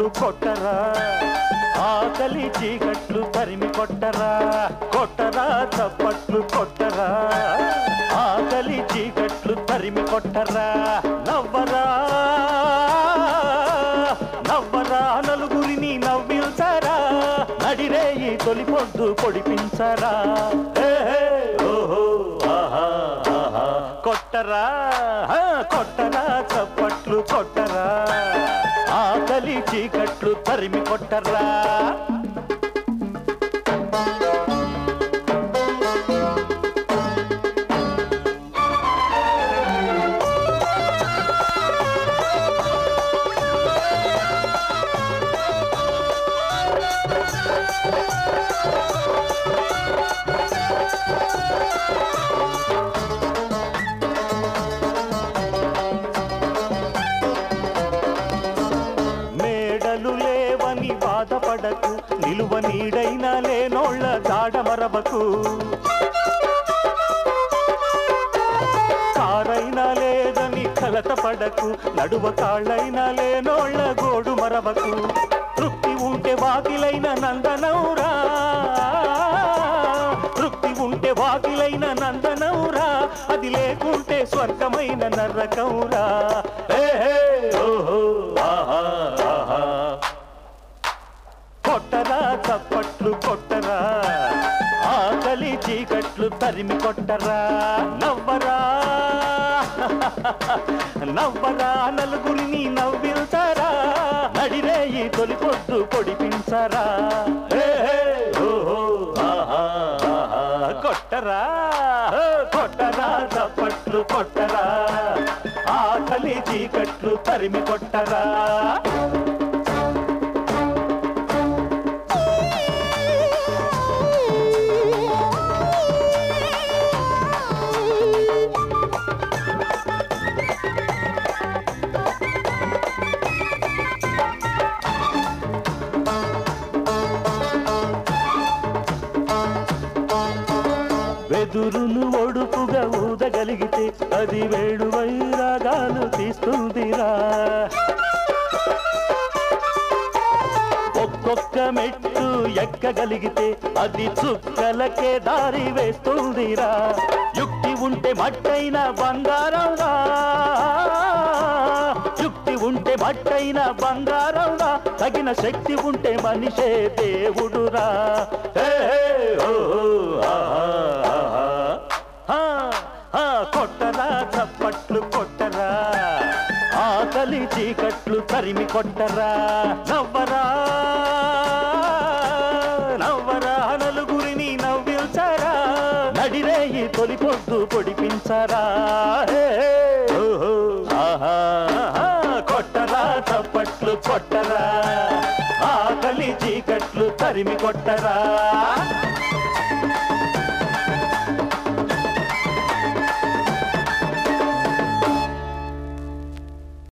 చప్పట్లు కొట్టరా ఆకలి చీకట్లు తరిమి కొట్టరా కొట్టరా చప్పట్లు కొట్టరా ఆకలి చీకట్లు తరిమి కొట్టరా నవ్వరా నవ్వరా నలుగురిని నవ్వించరా నడిరేయి తొలి పొద్దు పొడిపించరా ఓహో ఆహా ఆహా కొట్టరా కొట్టరా చప్పట్లు కొట్టరా ఆకలి చీకట్లు తరిమి కొట్టరా బాధపడకు నిలువ నీడైనా లేనోళ్ళ జాడమరవకు కారైనా లేదని కలత పడకు నడువ కాళ్ళైనా లేనోళ్ళ గోడు మరవకు తృప్తి ఉంటే వాకిలైన నందనౌరా తృప్తి ఉంటే వాకిలైన నందనౌరా అది లేకుంటే స్వర్గమైన నరకౌరా ఓహో ఆహా ఆహా కొట్టరా చప్పట్లు కొట్టరా ఆకలి చీకట్లు తరిమి కొట్టరా నవ్వరా నవ్వరా నలుగురిని నవ్వించరా నడిరేయి తొలి పొద్దు పొడిపించరా ఓహో ఆహా కొట్టరా కొట్టరా చప్పట్లు కొట్టరా ఆకలి చీకట్లు తరిమి కొట్టరా వెదురును ఒడుపుగా ఊదగలిగితే అది వేడు వైరాగాలు తీస్తుందిరా ఒక్కొక్క మెట్టు ఎక్కగలిగితే అది చుక్కలకే దారి వేస్తుందిరా యుక్తి ఉంటే మట్టైన బంగారంగా యుక్తి ఉంటే మట్టైన బంగారంగా తగిన శక్తి ఉంటే మనిషే దేవుడురా కొట్టరా చప్పట్లు కొట్టరా ఆకలి చీకట్లు తరిమి కొట్టరా నవ్వరా నవ్వరా నలుగురిని నవ్వించరా నడిరేయి తొలి పొద్దు పొడిపించరా కొట్టరా చప్పట్లు కొట్టరా ఆకలి చీకట్లు తరిమి కొట్టరా